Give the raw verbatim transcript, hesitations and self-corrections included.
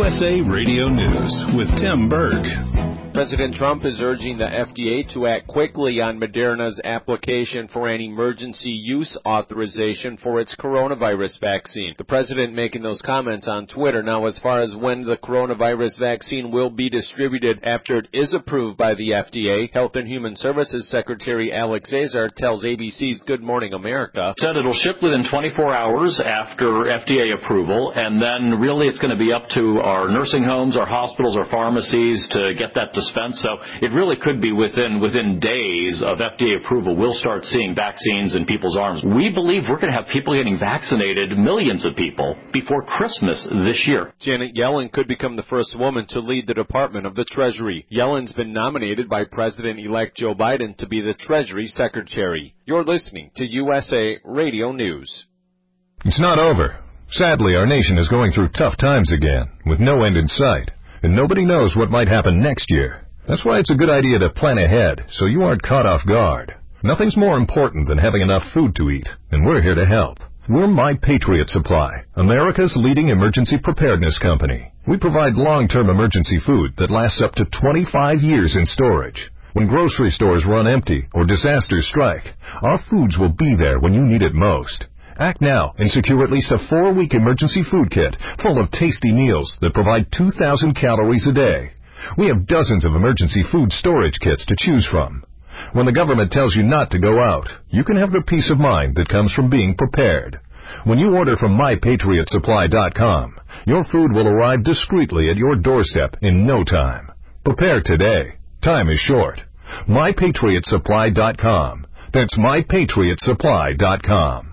S A Radio News with Tim Berg. President Trump is urging the F D A to act quickly on Moderna's application for an emergency use authorization for its coronavirus vaccine. The president making those comments on Twitter. Now, as far as when the coronavirus vaccine will be distributed after it is approved by the F D A, Health and Human Services Secretary Alex Azar tells A B C's Good Morning America. Said it'll ship within twenty-four hours after F D A approval, and then really it's going to be up to our nursing homes, our hospitals, our pharmacies to get that dispensed. So it really could be within within days of F D A approval, we'll start seeing vaccines in people's arms. We believe we're going to have people getting vaccinated, millions of people, before Christmas this year. Janet Yellen could become the first woman to lead the Department of the Treasury. Yellen's been nominated by President-elect Joe Biden to be the Treasury Secretary. You're listening to U S A Radio News. It's not over. Sadly, our nation is going through tough times again, with no end in sight. And nobody knows what might happen next year. That's why it's a good idea to plan ahead so you aren't caught off guard. Nothing's more important than having enough food to eat, and we're here to help. We're My Patriot Supply, America's leading emergency preparedness company. We provide long-term emergency food that lasts up to twenty-five years in storage. When grocery stores run empty or disasters strike, our foods will be there when you need it most. Act now and secure at least a four-week emergency food kit full of tasty meals that provide two thousand calories a day. We have dozens of emergency food storage kits to choose from. When the government tells you not to go out, you can have the peace of mind that comes from being prepared. When you order from my patriot supply dot com, your food will arrive discreetly at your doorstep in no time. Prepare today. Time is short. my patriot supply dot com. That's my patriot supply dot com.